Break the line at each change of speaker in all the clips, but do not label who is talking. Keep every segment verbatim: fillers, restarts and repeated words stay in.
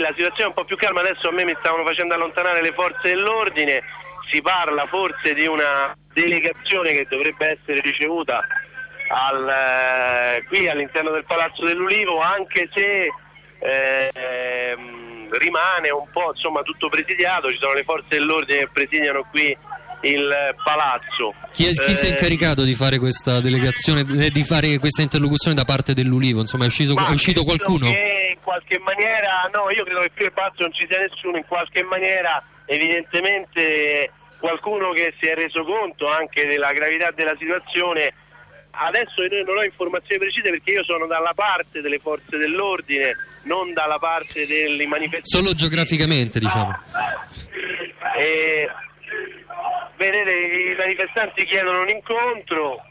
la situazione è un po' più calma. Adesso a me mi stavano facendo allontanare le forze dell'ordine, si parla forse di una delegazione che dovrebbe essere ricevuta al, eh, qui all'interno del Palazzo dell'Ulivo, anche se eh, rimane un po' insomma tutto presidiato, ci sono le forze dell'ordine che presidiano qui il palazzo.
Chi, è, chi eh, si è incaricato di fare questa delegazione, di fare questa interlocuzione da parte dell'Ulivo? Insomma, è uscito, è uscito qualcuno?
Che in qualche maniera, no, io credo che qui al palazzo non ci sia nessuno, in qualche maniera evidentemente qualcuno che si è reso conto anche della gravità della situazione. Adesso io non ho informazioni precise perché io sono dalla parte delle forze dell'ordine, non dalla parte dei manifestanti.
Solo geograficamente, diciamo.
E, vedete, i manifestanti chiedono un incontro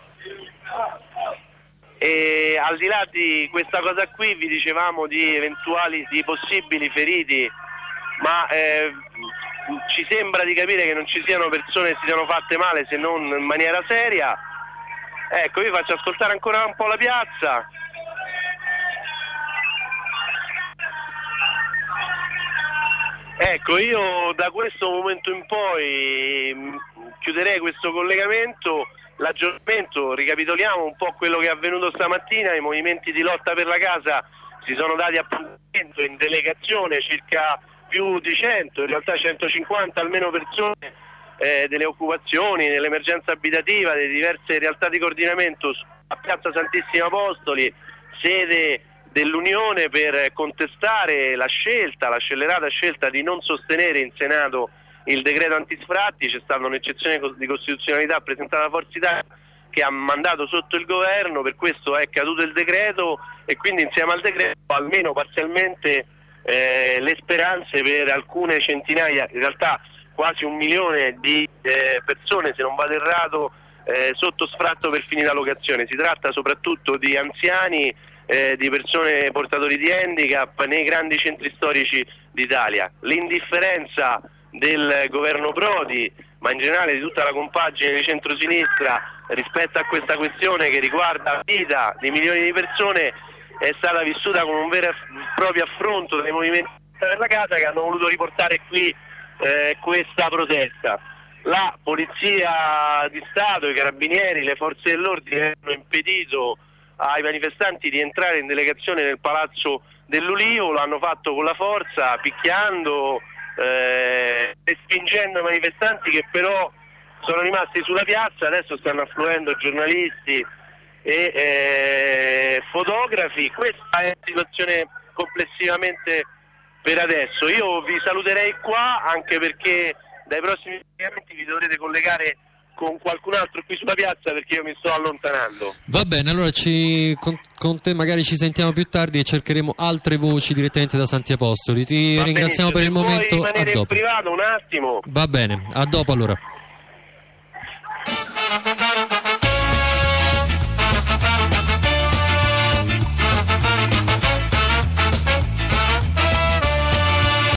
e al di là di questa cosa qui vi dicevamo di eventuali, di possibili feriti, ma eh, ci sembra di capire che non ci siano persone che si siano fatte male se non in maniera seria. Ecco, vi faccio ascoltare ancora un po' la piazza. Ecco, io da questo momento in poi chiuderei questo collegamento. L'aggiornamento, ricapitoliamo un po' quello che è avvenuto stamattina. I movimenti di lotta per la casa si sono dati appuntamento in delegazione, circa più di cento, in realtà centocinquanta almeno persone eh, delle occupazioni, dell'emergenza abitativa, delle diverse realtà di coordinamento a Piazza Santissimi Apostoli, sede dell'Unione, per contestare la scelta, la scellerata scelta di non sostenere in Senato il decreto antisfratti. C'è stata un'eccezione di costituzionalità presentata da Forza Italia che ha mandato sotto il governo, per questo è caduto il decreto e quindi insieme al decreto almeno parzialmente eh, le speranze per alcune centinaia, in realtà quasi un milione di eh, persone, se non vado errato, eh, sotto sfratto per finire la locazione. Si tratta soprattutto di anziani, eh, di persone portatori di handicap nei grandi centri storici d'Italia. L'indifferenza del governo Prodi, ma in generale di tutta la compagine di centrosinistra rispetto a questa questione che riguarda la vita di milioni di persone, è stata vissuta come un vero e proprio affronto dai movimenti per la casa che hanno voluto riportare qui eh, questa protesta. La polizia di Stato, i carabinieri, le forze dell'ordine hanno impedito ai manifestanti di entrare in delegazione nel Palazzo dell'Ulivo, lo hanno fatto con la forza, picchiando, eh, respingendo i manifestanti che però sono rimasti sulla piazza. Adesso stanno affluendo giornalisti e eh, fotografi. Questa è la situazione complessivamente per adesso. Io vi saluterei qua, anche perché dai prossimi collegamenti vi dovrete collegare con qualcun altro qui sulla piazza, perché io mi sto allontanando.
Va bene, allora ci, con, con te magari ci sentiamo più tardi e cercheremo altre voci direttamente da Santi Apostoli. Ti
Va
ringraziamo
benissimo.
Per il
Se
momento.
Puoi rimanere in privato un attimo.
Va bene, a dopo allora.